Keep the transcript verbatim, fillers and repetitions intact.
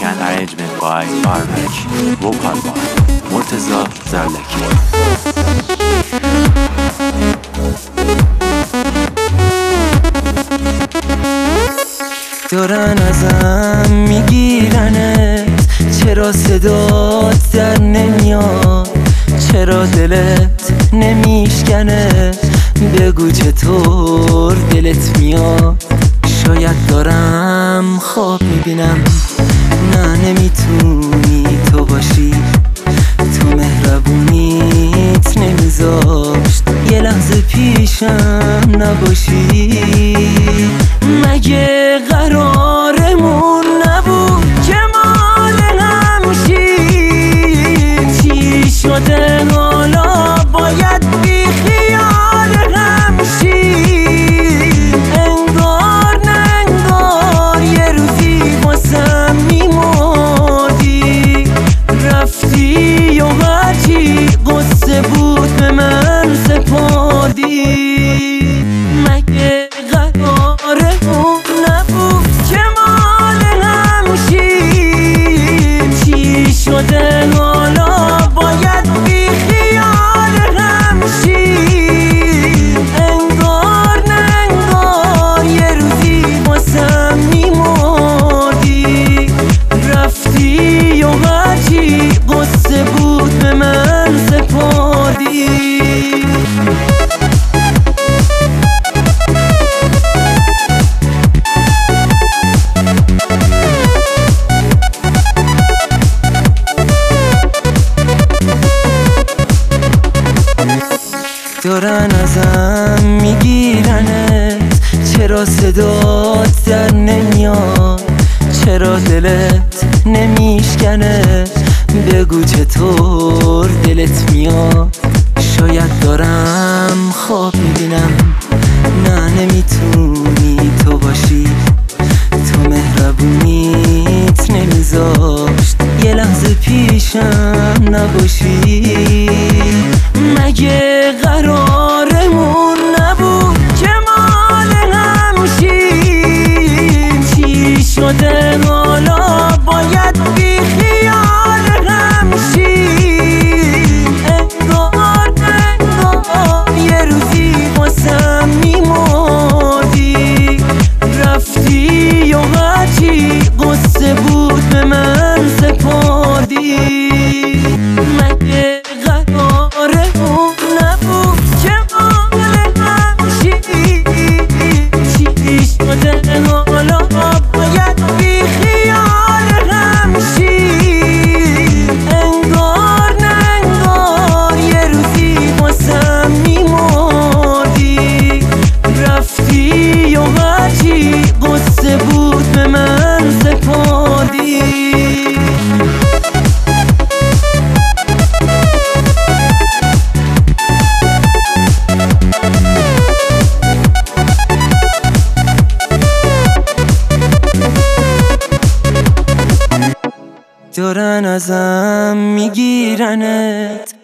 and arrangement by Arvek. Vocal by Murtaza Zarlaki. دارن ازم میگیرنت، چرا صدات در نمیاد، چرا دلت نمیشکنه، بگو چطور دلت میاد. شاید دارم خواب میبینم، نه نمیتونی تو باشی، تو مهربونیت نمیذاشت یه لحظه پیشم نباشی. مگه قرارمون نبود که مال همشیم؟ چی شده حالا باید بی خیال همشیم؟ انگار نه انگار یه روزی واسم میمردی، رفتی و هرچی قصه بود به من سپردی. مگه قرارمون نبود که مال همشیم؟ چی شده حالا باید بی خیال همشیم؟ انگار نه انگار یه روزی واسم میمردی، رفتی و هرچی قصه بود به من سپردی. دارن ازم میگیرنت، چرا صدات در نمیاد، چرا دلت نمیشکنه، بگو چطور دلت میاد. شاید دارم خواب میبینم، نه نمیتونی تو باشی، تو مهربونیت نمیذاشت یه لحظه پیشم نباشی. مگه قرارمون نبود که مال همشیم؟ چی شده حالا باید بی خیال همشیم؟ انگار انگار یه روزی واسم میمردی، رفتی و هرچی قصه بود به من سپردی. مگه قرارمون نبود که مال همشیم؟ چی شده حالا باید بی خیال همشیم؟ انگار نه انگار یه روزی واسم میمردی، رفتی و هرچی قصه بود به من سپردی. دارن ازم میگیرنت،